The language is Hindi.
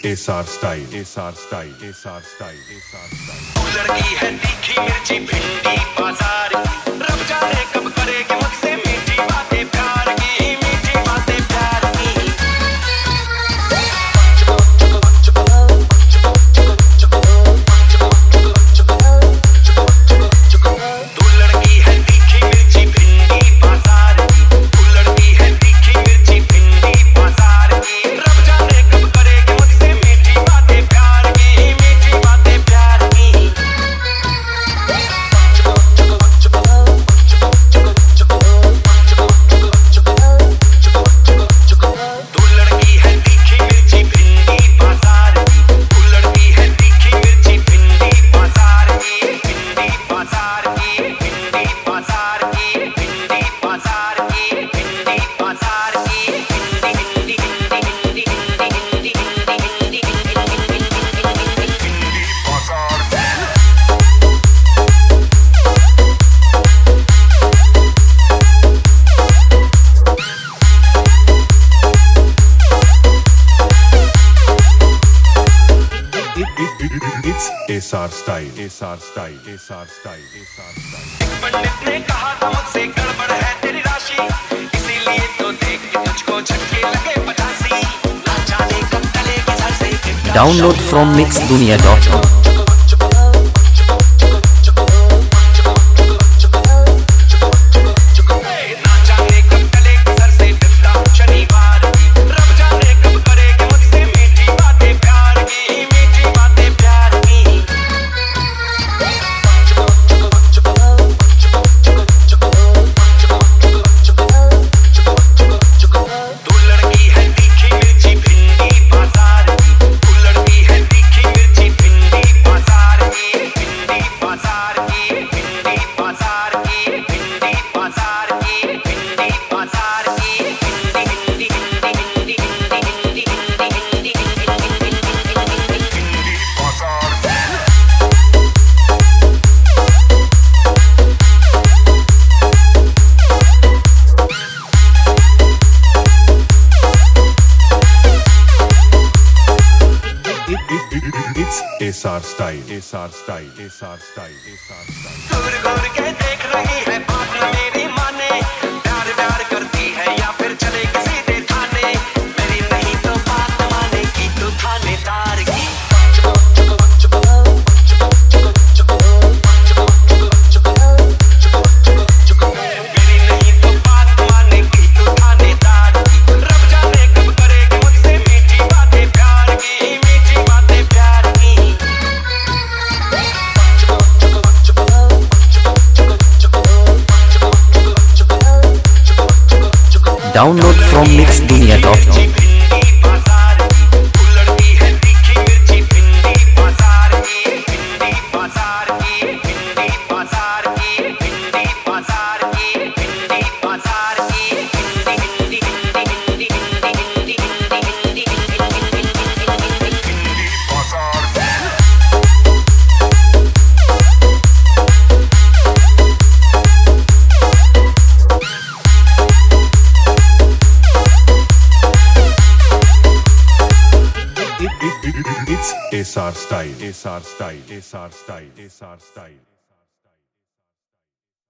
SR style, SR style, SR style, SR style. तू लड़की है तीखी मिर्ची भिंडी बाजार की, रब जाने कब करेगी मुझसे मीठी बातें प्यार की, मीठी बातें प्यार की। तू लड़की है तीखी मिर्ची भिंडी बाजार की, तू लड़की है तीखी मिर्ची भिंडी बाजार की, रब जाने कब करेगी मुझसे मीठी बातें प्यार की, मीठी बातें प्यार की। तू लड़की है तीखी मिर्ची भिंडी बाजार की, तू लड़की है तीखी मिर्ची भिंडी बाजार की, भिंडी बाजार की, भिंडी बाजार की, भिंडी बाजार की, भिंडी बाजार की, भिंडी भिंडी भिंडी भिंडी भिंडी It's SR style, SR style, SR style, SR style. पंडित ने कहा था मुझसे गड़बड़ है तेरी राशि, इसीलिए तो देख के तुझको झटके लगे 85, ना जाने कब टलेगी सर से गिफ्ट। Download from mixdunia.com. ना जाने कब टलेगी सर से गिफ्ट शनिवार की, रब जाने कब करेगी मुझसे मीठी बातें प्यार की, मीठी बातें प्यार की। तू लड़की है तीखी मिर्ची भिंडी बाजार की, तू लड़की है तीखी मिर्ची भिंडी बाजार की, भिंडी बाजार की, भिंडी बाजार की, भिंडी बाजार की, भिंडी बाजार की, भिंडी भिंडी भिंडी भिंडी भिंडी भिंडी बाजार। It's SR style, SR style, SR style, SR style. घूर घूर के देख रही है बात न मेरी माने, प्यार प्यार करती है या फिर चलेगी सीधे थाने, मेरी नहीं तो बात मानेगी तू थानेदार की। मेरी नहीं तो बात मानेगी तू थानेदार की, रब जाने कब करेगी मुझसे मीठी बातें प्यार की, मीठी बातें प्यार की। Download from mixdunia.com. भिंडी बाजार की, तू लड़की है तीखी मिर्ची भिंडी बाजार की, भिंडी बाजार की, भिंडी बाजार की, भिंडी बाजार की, भिंडी बाजार की, भिंडी भिंडी भिंडी भिंडी भिंडी भिंडी बाजार। It's SR style, SR style, SR style, SR style.